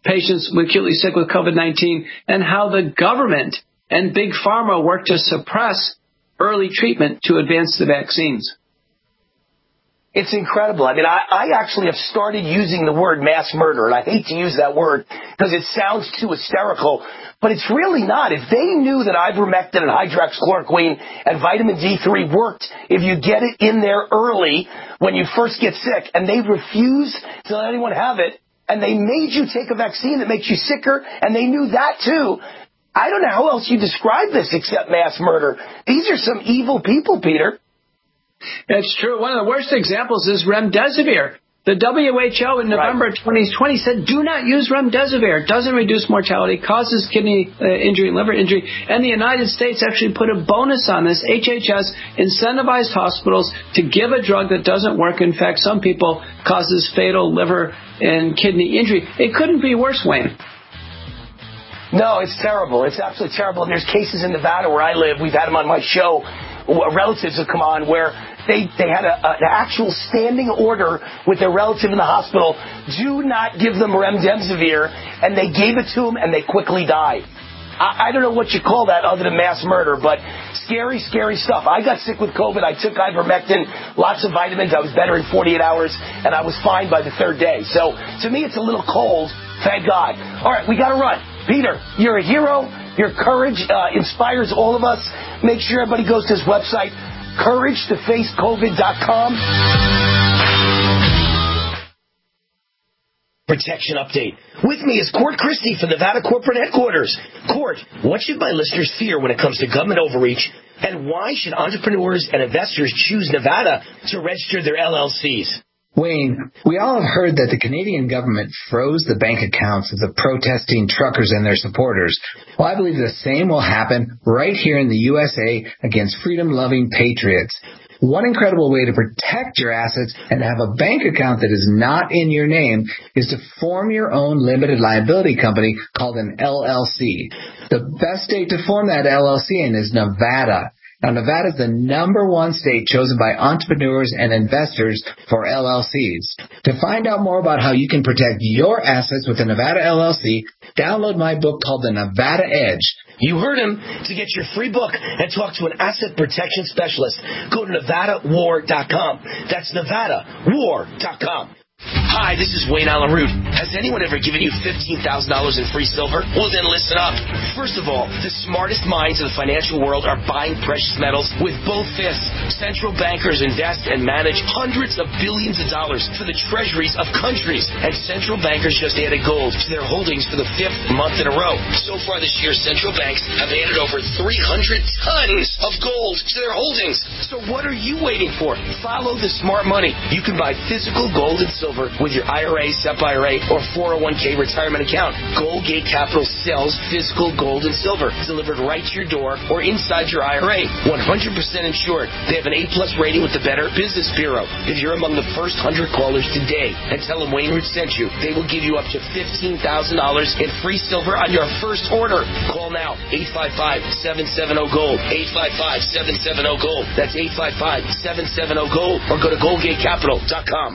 Speaker 18: patients acutely sick with COVID nineteen, and how the government and Big Pharma work to suppress early treatment to advance the vaccines.
Speaker 3: It's incredible. I mean, I, I actually have started using the word mass murder, and I hate to use that word because it sounds too hysterical, but it's really not. If they knew that ivermectin and hydroxychloroquine and vitamin D three worked, if you get it in there early when you first get sick, and they refuse to let anyone have it, and they made you take a vaccine that makes you sicker, and they knew that too, I don't know how else you describe this except mass murder. These are some evil people, Peter.
Speaker 18: It's true. One of the worst examples is remdesivir. The W H O in November right. twenty twenty said, do not use remdesivir. It doesn't reduce mortality, causes kidney uh, injury and liver injury. And the United States actually put a bonus on this. H H S incentivized hospitals to give a drug that doesn't work. In fact, some people causes fatal liver and kidney injury. It couldn't be worse, Wayne.
Speaker 3: No, it's terrible. It's absolutely terrible. And there's cases in Nevada where I live. We've had them on my show. Relatives have come on where they, they had a, a, an actual standing order with their relative in the hospital, do not give them remdesivir, and they gave it to them and they quickly died. I, I don't know what you call that other than mass murder, but scary, scary stuff. I got sick with COVID. I took ivermectin, lots of vitamins. I was better in forty-eight hours, and I was fine by the third day. So to me, it's a little cold. Thank God. All right, we got to run. Peter, you're a hero. Your courage uh, inspires all of us. Make sure everybody goes to his website, courage to face covid dot com. Protection update. With me is Court Christie from Nevada Corporate Headquarters. Court, what should my listeners fear when it comes to government overreach, and why should entrepreneurs and investors choose Nevada to register their L L Cs?
Speaker 19: Wayne, we all have heard that the Canadian government froze the bank accounts of the protesting truckers and their supporters. Well, I believe the same will happen right here in the U S A against freedom-loving patriots. One incredible way to protect your assets and have a bank account that is not in your name is to form your own limited liability company called an L L C. The best state to form that L L C in is Nevada. Now, Nevada is the number one state chosen by entrepreneurs and investors for L L Cs. To find out more about how you can protect your assets with a Nevada L L C, download my book called The Nevada Edge.
Speaker 3: You heard him. To get your free book and talk to an asset protection specialist, go to nevada war dot com. That's nevada war dot com. Hi, this is Wayne Allen Root. Has anyone ever given you fifteen thousand dollars in free silver? Well, then listen up. First of all, the smartest minds of the financial world are buying precious metals with both fists. Central bankers invest and manage hundreds of billions of dollars for the treasuries of countries. And central bankers just added gold to their holdings for the fifth month in a row. So far this year, central banks have added over three hundred tons of gold to their holdings. So what are you waiting for? Follow the smart money. You can buy physical gold and silver with your I R A, S E P I R A, or four oh one k retirement account. Goldgate Capital sells physical gold and silver delivered right to your door or inside your I R A. one hundred percent insured. They have an A-plus rating with the Better Business Bureau. If you're among the first one hundred callers today and tell them Wayne Root sent you, they will give you up to fifteen thousand dollars in free silver on your first order. Call now, eight five five, seven seven zero, GOLD, eight five five, seven seven zero, GOLD. That's eight five five, seven seven zero, GOLD, or go to goldgate capital dot com.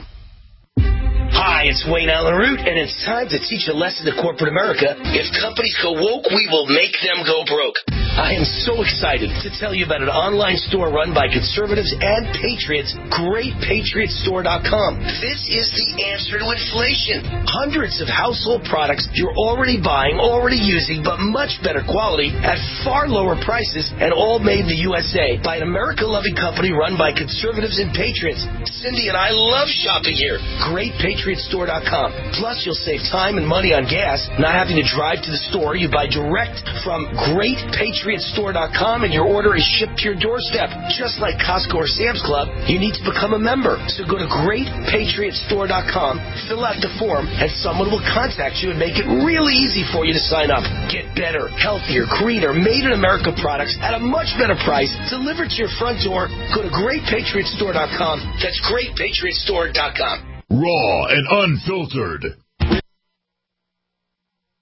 Speaker 3: Hi, it's Wayne Allen Root, and it's time to teach a lesson to corporate America. If companies go woke, we will make them go broke. I am so excited to tell you about an online store run by conservatives and patriots, great patriot store dot com. This is the answer to inflation. Hundreds of household products you're already buying, already using, but much better quality at far lower prices, and all made in the U S A by an America-loving company run by conservatives and patriots. Cindy and I love shopping here. great patriot store dot com. Plus, you'll save time and money on gas, not having to drive to the store. You buy direct from great patriot store dot com, and your order is shipped to your doorstep. Just like Costco or Sam's Club, you need to become a member. So go to great patriot store dot com, fill out the form, and someone will contact you and make it really easy for you to sign up. Get better, healthier, greener, made in America products at a much better price delivered to your front door. Go to great patriot store dot com. That's great patriot store dot com.
Speaker 2: Raw and unfiltered.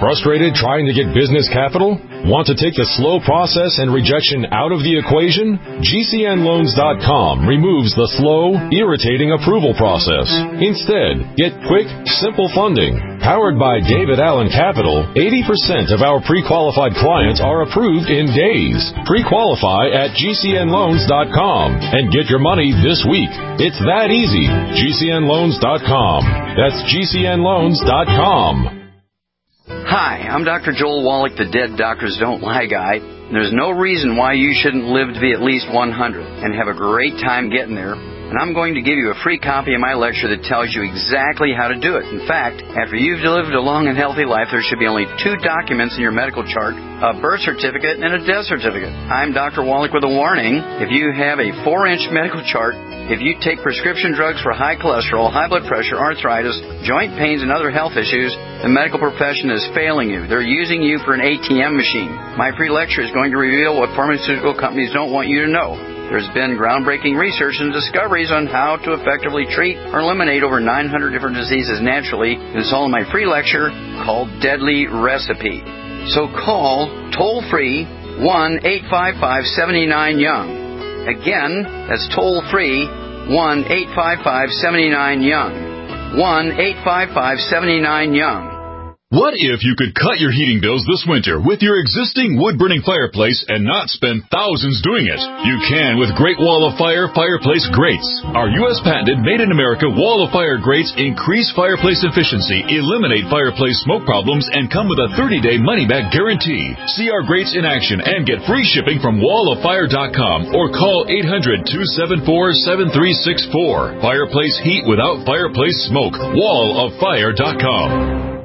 Speaker 20: Frustrated trying to get business capital? Want to take the slow process and rejection out of the equation? G C N loans dot com removes the slow, irritating approval process. Instead, get quick, simple funding. Powered by David Allen Capital, eighty percent of our pre-qualified clients are approved in days. Pre-qualify at G C N loans dot com and get your money this week. It's that easy. G C N loans dot com. That's G C N loans dot com.
Speaker 21: Hi, I'm Doctor Joel Wallach, the Dead Doctors Don't Lie guy. There's no reason why you shouldn't live to be at least one hundred and have a great time getting there. And I'm going to give you a free copy of my lecture that tells you exactly how to do it. In fact, after you've lived a long and healthy life, there should be only two documents in your medical chart, a birth certificate and a death certificate. I'm Doctor Wallach with a warning. If you have a four-inch medical chart, if you take prescription drugs for high cholesterol, high blood pressure, arthritis, joint pains, and other health issues, the medical profession is failing you. They're using you for an A T M machine. My free lecture is going to reveal what pharmaceutical companies don't want you to know. There's been groundbreaking research and discoveries on how to effectively treat or eliminate over nine hundred different diseases naturally. It's all in my free lecture called Deadly Recipe. So call toll-free one eight five five, seven nine, young. Again, that's toll-free one eight five five, seven nine, young. one eight five five, seven nine, young.
Speaker 5: What if you could cut your heating bills this winter with your existing wood-burning fireplace and not spend thousands doing it? You can with Great Wall of Fire Fireplace Grates. Our U S patented made-in-America Wall of Fire grates increase fireplace efficiency, eliminate fireplace smoke problems, and come with a thirty-day money-back guarantee. See our grates in action and get free shipping from wall of fire dot com or call eight hundred, two seven four, seven three six four. Fireplace heat without fireplace smoke. wall of fire dot com.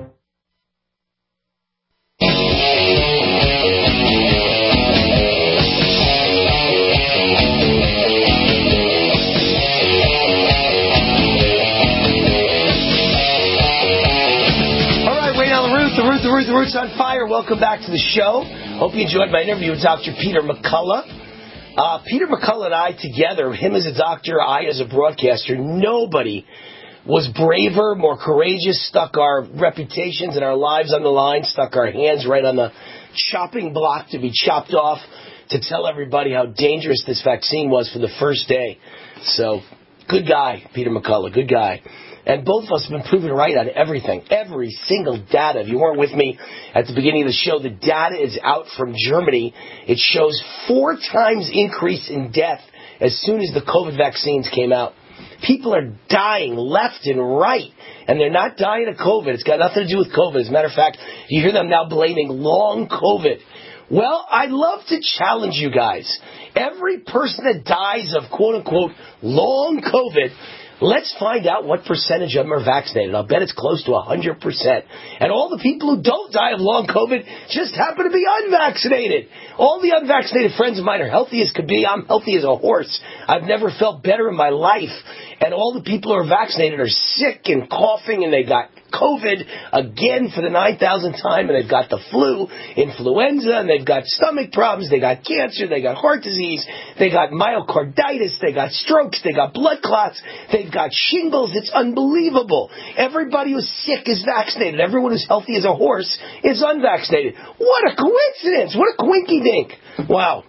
Speaker 3: The Root, the Root, the Root's on fire. Welcome back to the show. Hope you enjoyed my interview with Doctor Peter McCullough. Uh, Peter McCullough and I together, him as a doctor, I as a broadcaster, nobody was braver, more courageous, stuck our reputations and our lives on the line, stuck our hands right on the chopping block to be chopped off to tell everybody how dangerous this vaccine was for the first day. So, good guy, Peter McCullough, good guy. And both of us have been proven right on everything, every single data. If you weren't with me at the beginning of the show, the data is out from Germany. It shows four times increase in death as soon as the COVID vaccines came out. People are dying left and right, and they're not dying of COVID. It's got nothing to do with COVID. As a matter of fact, you hear them now blaming long COVID. Well, I'd love to challenge you guys. Every person that dies of quote-unquote long COVID, let's find out what percentage of them are vaccinated. I'll bet it's close to one hundred percent. And all the people who don't die of long COVID just happen to be unvaccinated. All the unvaccinated friends of mine are healthy as could be. I'm healthy as a horse. I've never felt better in my life. And all the people who are vaccinated are sick and coughing, and they got COVID again for the nine thousandth time, and they've got the flu, influenza, and they've got stomach problems, they got cancer, they got heart disease, they got myocarditis, they got strokes, they got blood clots, they've got shingles. It's unbelievable. Everybody who's sick is vaccinated. Everyone who's healthy as a horse is unvaccinated. What a coincidence. What a coinky dink. Wow.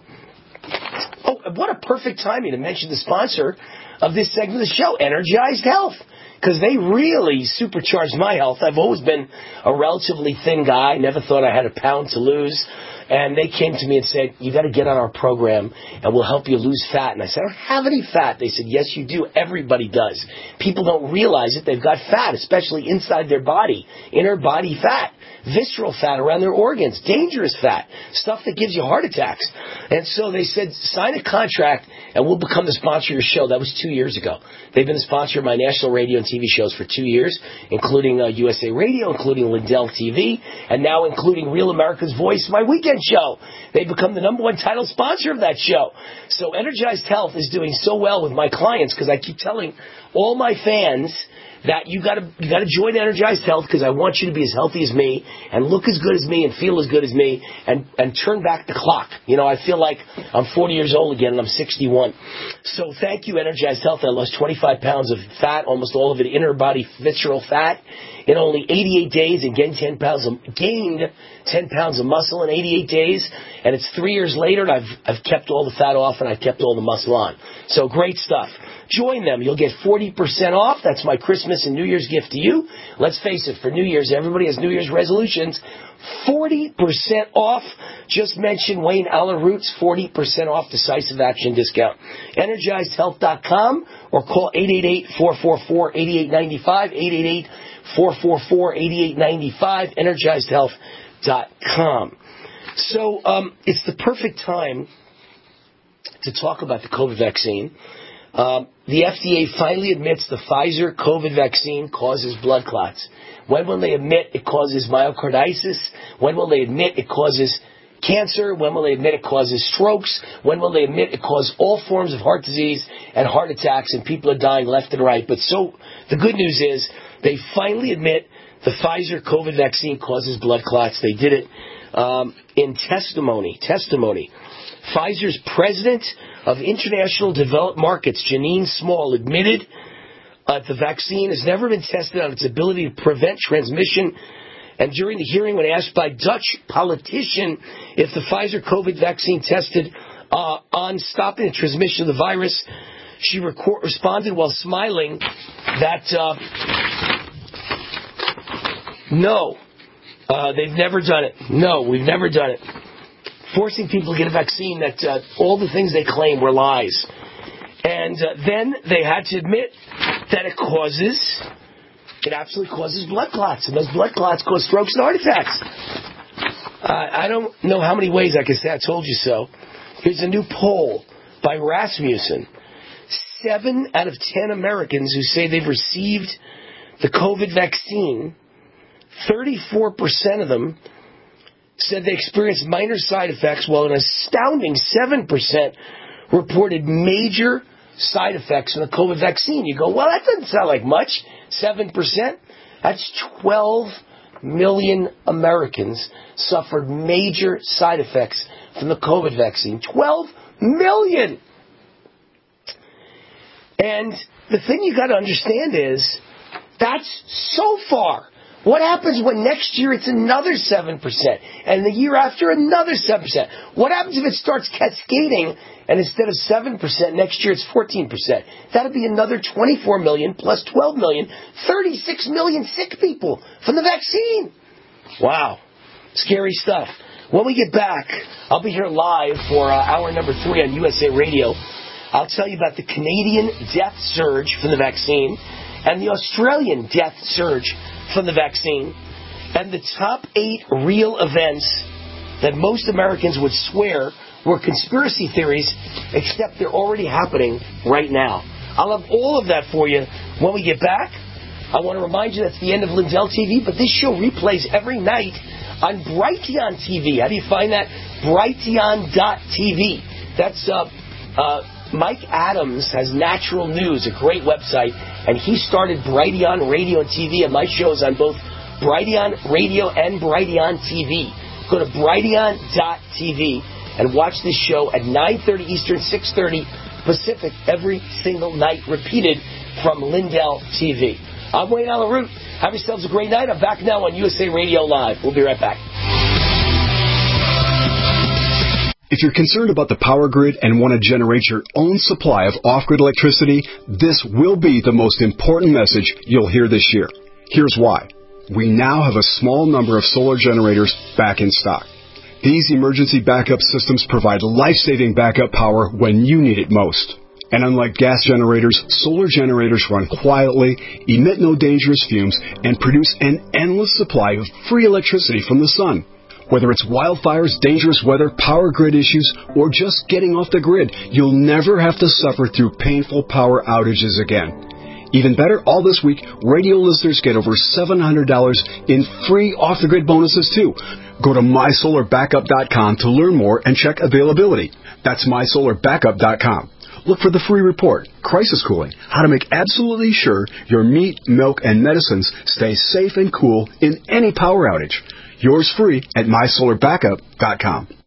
Speaker 3: Oh, what a perfect timing to mention the sponsor of this segment of the show, Energized Health. Because they really supercharged my health. I've always been a relatively thin guy, never thought I had a pound to lose. And they came to me and said, you got to get on our program and we'll help you lose fat. And I said, I don't have any fat. They said, yes, you do. Everybody does. People don't realize it. They've got fat, especially inside their body, inner body fat, visceral fat around their organs, dangerous fat, stuff that gives you heart attacks. And so they said, sign a contract and we'll become the sponsor of your show. That was two years ago. They've been the sponsor of my national radio and T V shows for two years, including uh, U S A Radio, including Lindell T V, and now including Real America's Voice, my weekend show. They've become the number one title sponsor of that show. So Energized Health is doing so well with my clients because I keep telling all my fans that you got to you got to join Energized Health because I want you to be as healthy as me and look as good as me and feel as good as me and and turn back the clock. You know, I feel like I'm forty years old again and I'm sixty-one. So thank you, Energized Health. I lost twenty-five pounds of fat, almost all of it inner body visceral fat, in only eighty-eight days, and gained ten pounds of, gained ten pounds of muscle in eighty-eight days. And it's three years later, and I've I've kept all the fat off and I've kept all the muscle on. So great stuff. Join them. You'll get forty percent off. That's my Christmas and New Year's gift to you. Let's face it, for New Year's, everybody has New Year's resolutions. forty percent off. Just mention Wayne Allyn Roots, forty percent off decisive action discount. Energized Health dot com or call eight eight eight, four four four, eight eight nine five, eight eight eight, four four four, eight eight nine five, Energized Health dot com. So um, it's the perfect time to talk about the COVID vaccine. Um, the F D A finally admits the Pfizer COVID vaccine causes blood clots. When will they admit it causes myocarditis? When will they admit it causes cancer? When will they admit it causes strokes? When will they admit it causes all forms of heart disease and heart attacks and people are dying left and right? But so the good news is they finally admit the Pfizer COVID vaccine causes blood clots. They did it um, in testimony. Testimony. Pfizer's president of International Developed Markets, Janine Small, admitted uh, the vaccine has never been tested on its ability to prevent transmission. And during the hearing, when asked by Dutch politician if the Pfizer COVID vaccine tested uh, on stopping the transmission of the virus, she record- responded while smiling that uh, no, uh, they've never done it. No, we've never done it. Forcing people to get a vaccine that uh, all the things they claim were lies. And uh, then they had to admit that it causes, it absolutely causes blood clots. And those blood clots cause strokes and heart attacks. Uh, I don't know how many ways I can say I told you so. Here's a new poll by Rasmussen. Seven out of ten Americans who say they've received the COVID vaccine, thirty-four percent of them said they experienced minor side effects, while an astounding seven percent reported major side effects from the COVID vaccine. You go, well, that doesn't sound like much. seven percent? That's twelve million Americans suffered major side effects from the COVID vaccine. twelve million! And the thing you got to understand is, that's so far. What happens when next year it's another seven percent, and the year after another seven percent? What happens if it starts cascading, and instead of seven percent, next year it's fourteen percent? That would be another twenty-four million plus twelve million, thirty-six million sick people from the vaccine. Wow. Scary stuff. When we get back, I'll be here live for uh, hour number three on U S A Radio. I'll tell you about the Canadian death surge from the vaccine and the Australian death surge from the vaccine, and the top eight real events that most Americans would swear were conspiracy theories, except they're already happening right now. I'll have all of that for you when we get back. I want to remind you that's the end of Lindell T V, but this show replays every night on Brighteon T V. How do you find that? Brighteon dot T V. That's uh, uh, Mike Adams has Natural News, a great website, and he started Brighteon Radio and T V, and my show is on both Brighteon Radio and Brighteon T V. Go to Brighteon dot T V and watch this show at nine thirty Eastern, six thirty Pacific every single night, repeated from Lindell T V. I'm Wayne Allyn Root. Have yourselves a great night. I'm back now on U S A Radio Live. We'll be right back.
Speaker 1: If you're concerned about the power grid and want to generate your own supply of off-grid electricity, this will be the most important message you'll hear this year. Here's why. We now have a small number of solar generators back in stock. These emergency backup systems provide life-saving backup power when you need it most. And unlike gas generators, solar generators run quietly, emit no dangerous fumes, and produce an endless supply of free electricity from the sun. Whether it's wildfires, dangerous weather, power grid issues, or just getting off the grid, you'll never have to suffer through painful power outages again. Even better, all this week, radio listeners get over seven hundred dollars in free off-the-grid bonuses, too. Go to my solar backup dot com to learn more and check availability. That's my solar backup dot com. Look for the free report, Crisis Cooling, how to make absolutely sure your meat, milk, and medicines stay safe and cool in any power outage. Yours free at my solar backup dot com.